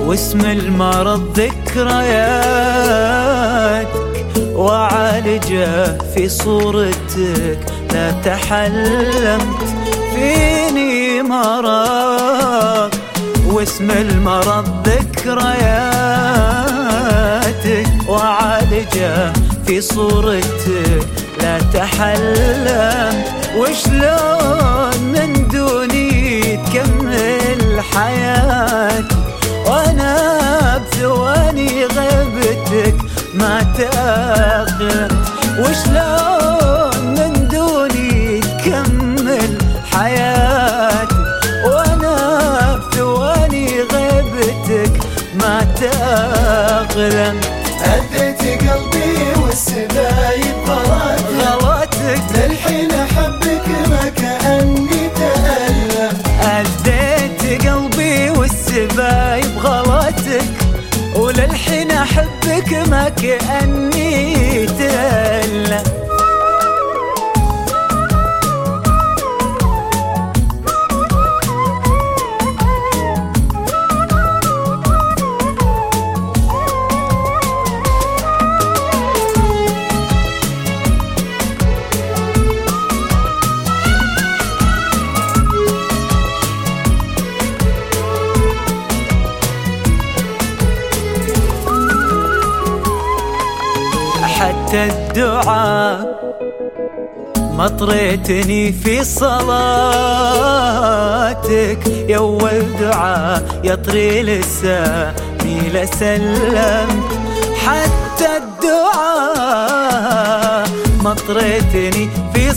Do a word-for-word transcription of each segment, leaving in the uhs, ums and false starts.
واسم المرض ذكرياتك وعالجه في صورتك. لا تحلمت فيني مرض، واسم المرض ذكرياتك وعالجه في صورتك. لا تحلمت وشلون من دوني تكمل حياتي، وانا بثواني غيبتك ما تأقلمت. وشلون من دوني تكمل حياتي، وانا بثواني غيبتك ما تأقلمت. أذيت قلبي والسبايب غلطتك غلطتك للحين أحبك ما كأني تألم. أذيت قلبي والسبايب غلطتك، وللحين أحبك ما كأني تألم. حتى الدعاء ما طريتني في صلاتك، يا أول دعاء يطري لساني لسلمت. حتى الدعاء ما طريتني في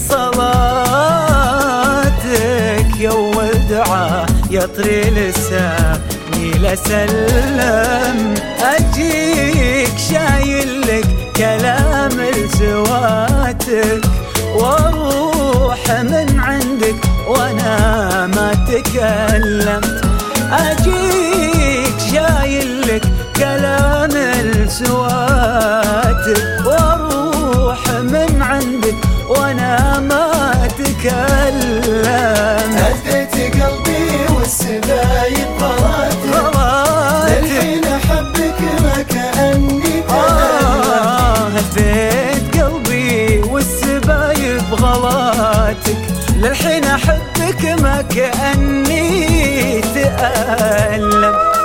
صلاتك، يا أول دعاء يطري لساني لسلم. أجيك شايل لك كلام لسواتك، واروح من عندك وانا ما تكلمت. اجيك شايل لك كلام لسواتك، واروح من عندك وانا ما تكلمت. أذيت قلبي والسبايب غلطتك للحين أحبك ما كأني تألم. هديت قلبي والسبايب غلطتك، للحين أحبك ما كأني تألم.